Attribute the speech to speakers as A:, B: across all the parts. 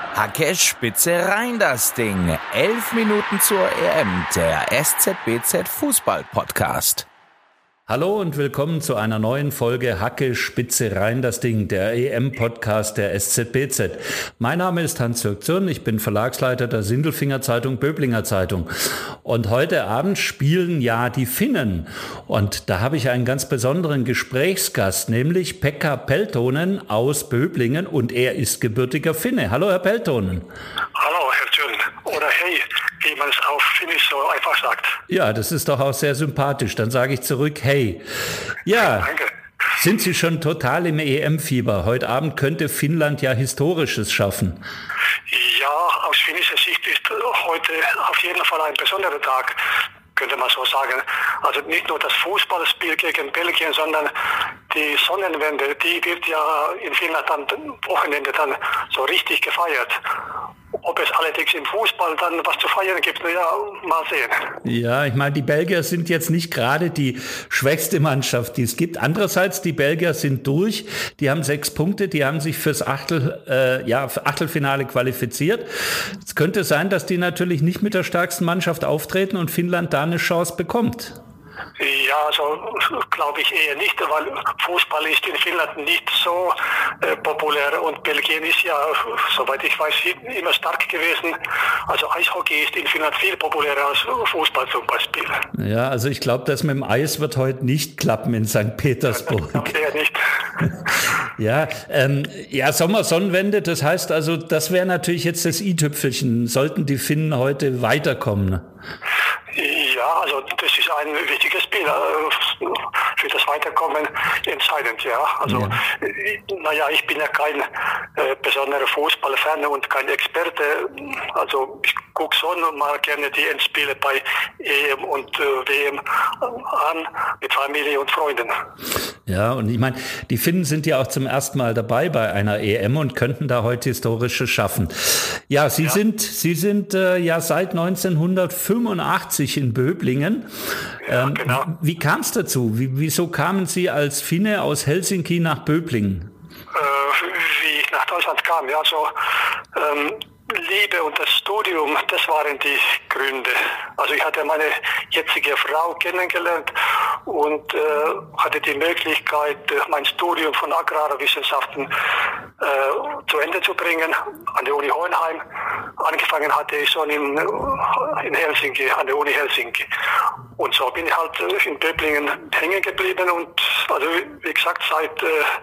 A: Hacke, Spitze, rein das Ding. 11 Minuten zur EM, der SZBZ Fußball-Podcast.
B: Hallo und willkommen zu einer neuen Folge Hacke, Spitze, rein das Ding, der EM-Podcast der SZBZ. Mein Name ist Hans-Jörg Zürn, ich bin Verlagsleiter der Sindelfinger Zeitung, Böblinger Zeitung. Und heute Abend spielen ja die Finnen. Und da habe ich einen ganz besonderen Gesprächsgast, nämlich Pekka Peltonen aus Böblingen, und er ist gebürtiger Finne. Hallo, Herr Peltonen.
C: Hallo, Herr Zürn. Oder hey, wie man es auf Finnisch so einfach sagt.
B: Ja, das ist doch auch sehr sympathisch. Dann sage ich zurück, hey. Ja,
C: danke.
B: Sind Sie schon total im EM-Fieber? Heute Abend könnte Finnland ja Historisches schaffen.
C: Ja, aus finnischer Sicht ist heute auf jeden Fall ein besonderer Tag, könnte man so sagen. Also nicht nur das Fußballspiel gegen Belgien, sondern die Sonnenwende, die wird ja in Finnland am Wochenende dann so richtig gefeiert. Ob es allerdings im Fußball dann was zu feiern gibt, ja, mal sehen.
B: Ja, ich meine, die Belgier sind jetzt nicht gerade die schwächste Mannschaft, die es gibt. Andererseits, die Belgier sind durch, die haben 6 Punkte, die haben sich fürs Achtelfinale qualifiziert. Es könnte sein, dass die natürlich nicht mit der stärksten Mannschaft auftreten und Finnland da eine Chance bekommt.
C: Ja, also glaube ich eher nicht, weil Fußball ist in Finnland nicht so populär und Belgien ist ja, soweit ich weiß, immer stark gewesen. Also Eishockey ist in Finnland viel populärer als Fußball zum Beispiel.
B: Ja, also ich glaube, das mit dem Eis wird heute nicht klappen in St. Petersburg.
C: Eher nicht.
B: Ja, Sommersonnenwende, das heißt also, das wäre natürlich jetzt das i-Tüpfelchen, sollten die Finnen heute weiterkommen.
C: Ja, also das ist ein wichtiges Spiel für das Weiterkommen entscheidend, ja. Also, ich bin ja kein besonderer Fußballfan und kein Experte. Also ich gucke schon mal gerne die Endspiele bei EM und WM an mit Familie und Freunden.
B: Ja, und ich meine, die Finnen sind ja auch zum ersten Mal dabei bei einer EM und könnten da heute Historisches schaffen. Ja, Sie sind ja seit 1985 in Böblingen.
C: Ja, genau.
B: Wie kam es dazu? Wieso kamen Sie als Finne aus Helsinki nach Böblingen?
C: Wie ich nach Deutschland kam, ja, so Liebe und das Studium, das waren die Gründe. Also ich hatte meine jetzige Frau kennengelernt und hatte die Möglichkeit, mein Studium von Agrarwissenschaften zu Ende zu bringen an der Uni Hohenheim. Angefangen hatte ich schon in Helsinki, an der Uni Helsinki. Und so bin ich halt in Böblingen hängen geblieben und also wie gesagt seit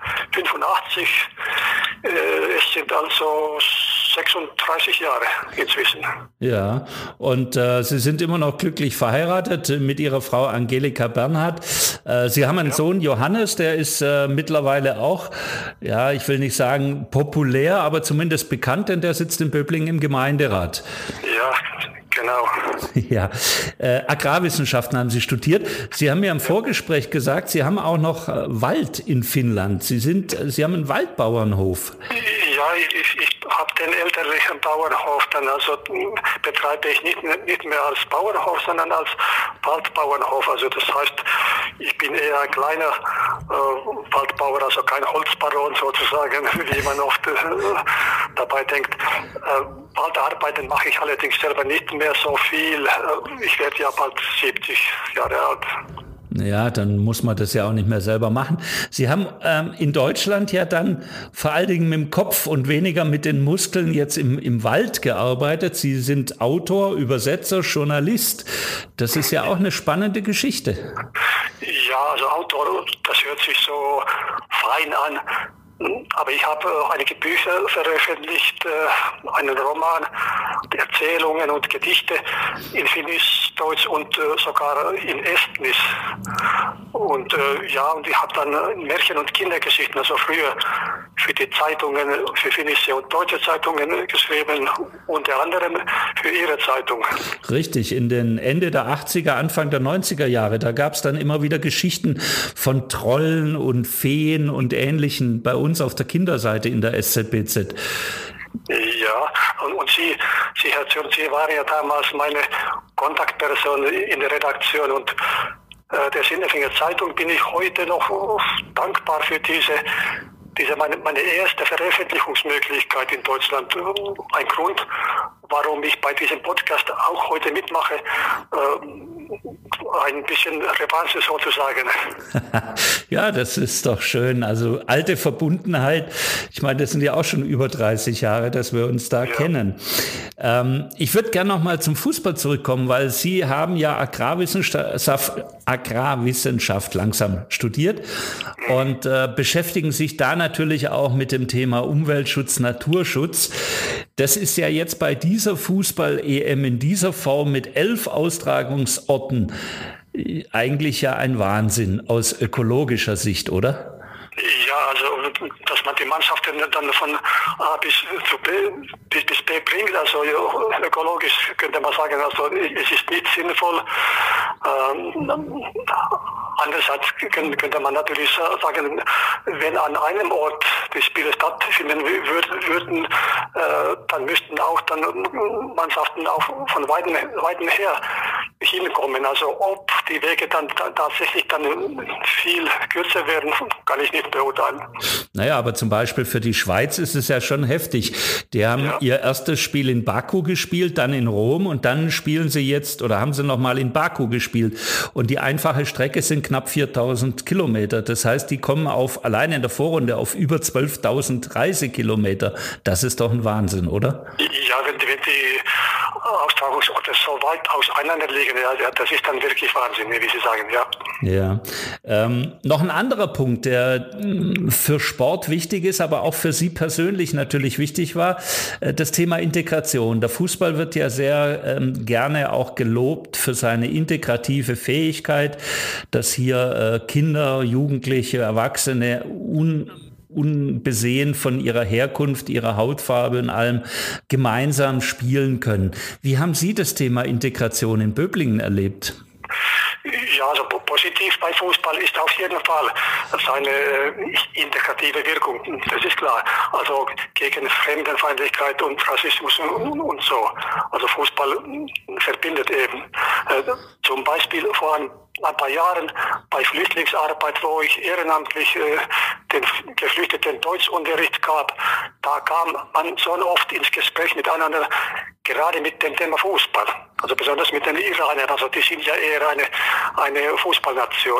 C: 85, es sind also 36 Jahre inzwischen.
B: Ja, und Sie sind immer noch glücklich verheiratet mit Ihrer Frau Angelika Bernhard. Sie haben einen Sohn, Johannes, der ist mittlerweile auch, ja, ich will nicht sagen populär, aber zumindest bekannt, denn der sitzt in Böblingen im Gemeinderat.
C: Ja, genau.
B: Ja, Agrarwissenschaften haben Sie studiert. Sie haben mir im Vorgespräch gesagt, Sie haben auch noch Wald in Finnland. Sie haben einen Waldbauernhof.
C: Ja, ich habe den elterlichen Bauernhof dann, also betreibe ich nicht mehr als Bauernhof, sondern als Waldbauernhof. Also das heißt, ich bin eher ein kleiner Waldbauer, also kein Holzbaron sozusagen, wie man oft dabei denkt. Waldarbeiten mache ich allerdings selber nicht mehr so viel. Ich werde ja bald 70 Jahre alt.
B: Ja, dann muss man das ja auch nicht mehr selber machen. Sie haben in Deutschland ja dann vor allen Dingen mit dem Kopf und weniger mit den Muskeln jetzt im Wald gearbeitet. Sie sind Autor, Übersetzer, Journalist. Das ist ja auch eine spannende Geschichte.
C: Ja, also Autor, das hört sich so fein an. Aber ich habe einige Bücher veröffentlicht, einen Roman, Erzählungen und Gedichte in Finnisch, Deutsch und sogar in Estnisch. Und und ich habe dann Märchen- und Kindergeschichten, also früher für die Zeitungen, für finnische und deutsche Zeitungen geschrieben, unter anderem für Ihre Zeitung.
B: Richtig, in den Ende der 80er, Anfang der 90er Jahre, da gab es dann immer wieder Geschichten von Trollen und Feen und Ähnlichen bei uns auf der Kinderseite in der SZBZ.
C: Ja, und Sie, Herr Zürn, Sie waren ja damals meine Kontaktperson in der Redaktion und der Sindelfinger Zeitung bin ich heute noch dankbar für diese meine erste Veröffentlichungsmöglichkeit in Deutschland ein Grund, warum ich bei diesem Podcast auch heute mitmache. Ein bisschen Revanche sozusagen.
B: Ja, das ist doch schön. Also alte Verbundenheit. Ich meine, das sind ja auch schon über 30 Jahre, dass wir uns da kennen. Ich würde gerne noch mal zum Fußball zurückkommen, weil Sie haben ja Agrarwissenschaft langsam studiert und beschäftigen sich da natürlich auch mit dem Thema Umweltschutz, Naturschutz. Das ist ja jetzt bei dieser Fußball-EM in dieser Form mit 11 Austragungsorten eigentlich ja ein Wahnsinn aus ökologischer Sicht, oder?
C: Ja, also dass man die Mannschaften dann von A bis B bringt, also ökologisch könnte man sagen, also es ist nicht sinnvoll. Andererseits könnte man natürlich sagen, wenn an einem Ort die Spiele stattfinden würden, dann müssten auch dann Mannschaften auch von weiten her hinkommen. Also ob die Wege dann tatsächlich dann viel kürzer werden, kann ich nicht beurteilen.
B: Naja, aber zum Beispiel für die Schweiz ist es ja schon heftig. Die haben ihr erstes Spiel in Baku gespielt, dann in Rom und dann spielen sie jetzt oder haben sie nochmal in Baku gespielt. Und die einfache Strecke sind knapp 4.000 Kilometer. Das heißt, die kommen alleine in der Vorrunde auf über 12.000 Reisekilometer. Das ist doch ein Wahnsinn, oder?
C: Ja, wenn die Austragungsorte so weit auseinander liegen, ja, das ist dann wirklich Wahnsinn, wie Sie sagen, ja.
B: Ja. Noch ein anderer Punkt, der für Sport wichtig ist, aber auch für Sie persönlich natürlich wichtig war, das Thema Integration. Der Fußball wird ja sehr gerne auch gelobt für seine integrative Fähigkeit, dass hier Kinder, Jugendliche, Erwachsene unbesehen von ihrer Herkunft, ihrer Hautfarbe und allem gemeinsam spielen können. Wie haben Sie das Thema Integration in Böblingen erlebt?
C: Ja, also positiv bei Fußball ist auf jeden Fall seine integrative Wirkung, das ist klar. Also gegen Fremdenfeindlichkeit und Rassismus und so. Also Fußball verbindet eben. Zum Beispiel vor ein paar Jahren bei Flüchtlingsarbeit, wo ich ehrenamtlich den Geflüchteten Deutschunterricht gab, da kam man so oft ins Gespräch miteinander, gerade mit dem Thema Fußball. Also besonders mit den Iranern, also die sind ja eher eine Fußballnation.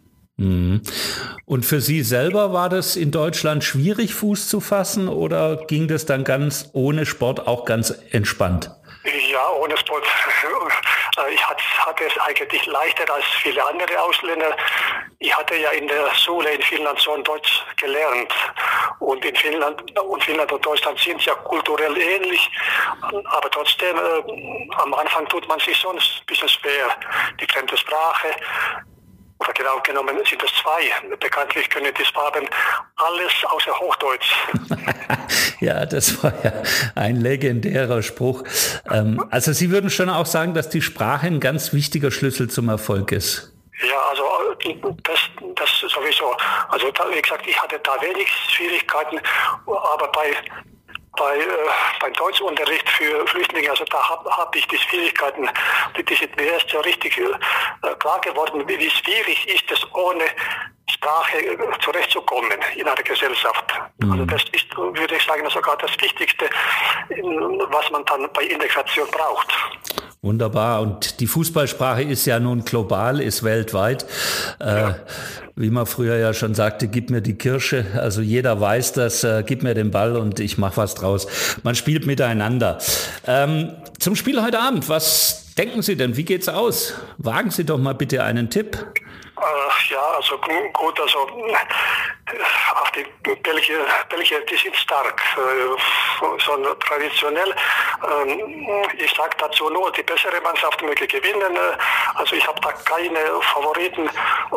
B: Und für Sie selber war das in Deutschland schwierig, Fuß zu fassen, oder ging das dann ganz ohne Sport auch ganz entspannt?
C: Ja, ohne Sport. Ich hatte es eigentlich leichter als viele andere Ausländer. Ich hatte ja in der Schule in Finnland schon Deutsch gelernt. Und in Finnland und Deutschland sind ja kulturell ähnlich. Aber trotzdem, am Anfang tut man sich schon ein bisschen schwer. Die fremde Sprache. Oder genau genommen sind es zwei. Bekanntlich können die Schwaben alles außer Hochdeutsch.
B: Ja, das war ja ein legendärer Spruch. Also Sie würden schon auch sagen, dass die Sprache ein ganz wichtiger Schlüssel zum Erfolg ist.
C: Ja, also das sowieso. Also wie gesagt, ich hatte da wenig Schwierigkeiten, aber beim Deutschunterricht für Flüchtlinge, also da habe ich die Schwierigkeiten, die sind mir erst so richtig klar geworden, wie schwierig ist es, ohne Sprache zurechtzukommen in einer Gesellschaft. Also das ist, würde ich sagen, sogar das Wichtigste, was man dann bei Integration braucht.
B: Wunderbar. Und die Fußballsprache ist ja nun global, ist weltweit. Wie man früher ja schon sagte, gib mir die Kirsche. Also jeder weiß das, gib mir den Ball und ich mache was draus. Man spielt miteinander. Zum Spiel heute Abend, was denken Sie denn? Wie geht's aus? Wagen Sie doch mal bitte einen Tipp.
C: Ja, also gut, also auch die Belgier, die sind stark, schon traditionell. Ich sage dazu nur, die bessere Mannschaft möge gewinnen. Also ich habe da keine Favoriten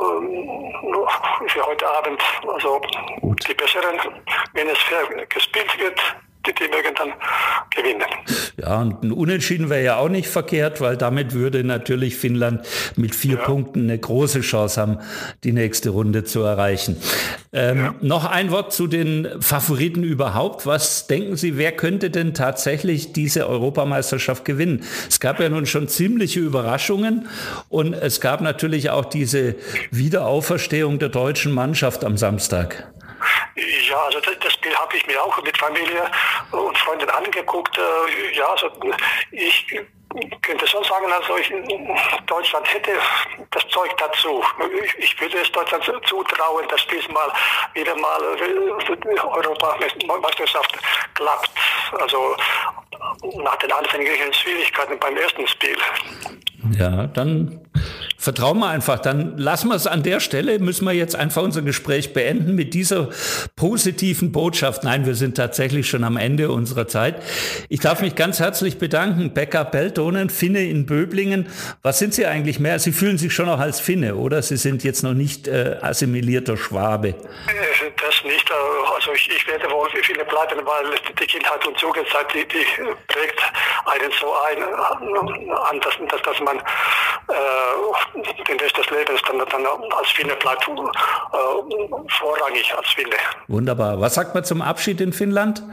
C: für heute Abend. Also die besseren, wenn es fair gespielt wird, die mögen dann gewinnen. Ja,
B: und ein Unentschieden wäre ja auch nicht verkehrt, weil damit würde natürlich Finnland mit 4 Punkten eine große Chance haben, die nächste Runde zu erreichen. Noch ein Wort zu den Favoriten überhaupt. Was denken Sie, wer könnte denn tatsächlich diese Europameisterschaft gewinnen? Es gab ja nun schon ziemliche Überraschungen und es gab natürlich auch diese Wiederauferstehung der deutschen Mannschaft am Samstag.
C: Ja, also das Spiel habe ich mir auch mit Familie und Freunden angeguckt. Ja, also ich könnte schon sagen, also Deutschland hätte das Zeug dazu. Ich würde es Deutschland zutrauen, dass diesmal wieder mal Europameisterschaft klappt. Also nach den anfänglichen Schwierigkeiten beim ersten Spiel.
B: Ja, dann vertrauen wir einfach. Dann lassen wir es an der Stelle, müssen wir jetzt einfach unser Gespräch beenden mit dieser positiven Botschaft. Nein, wir sind tatsächlich schon am Ende unserer Zeit. Ich darf mich ganz herzlich bedanken. Pekka Peltonen, Finne in Böblingen. Was sind Sie eigentlich mehr? Sie fühlen sich schon noch als Finne, oder? Sie sind jetzt noch nicht assimilierter Schwabe.
C: Das nicht. Also ich werde wohl Finne bleiben, weil die Kindheit und Jugendzeit, die prägt einen so an, dass man den Rest des Lebens dann als Finne bleibt, vorrangig als Finne.
B: Wunderbar. Was sagt man zum Abschied in Finnland?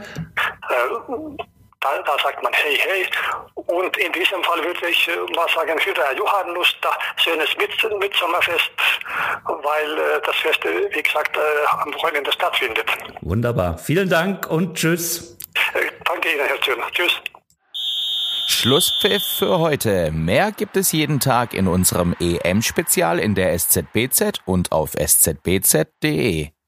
C: Da sagt man hey, hey. Und in diesem Fall würde ich mal sagen, hyvää juhannusta, schönes Mitsommerfest, weil das Fest, wie gesagt, am Wochenende stattfindet.
B: Wunderbar. Vielen Dank und tschüss.
C: Danke Ihnen, Herr Zürner. Tschüss.
A: Schlusspfiff für heute. Mehr gibt es jeden Tag in unserem EM-Spezial in der SZBZ und auf szbz.de.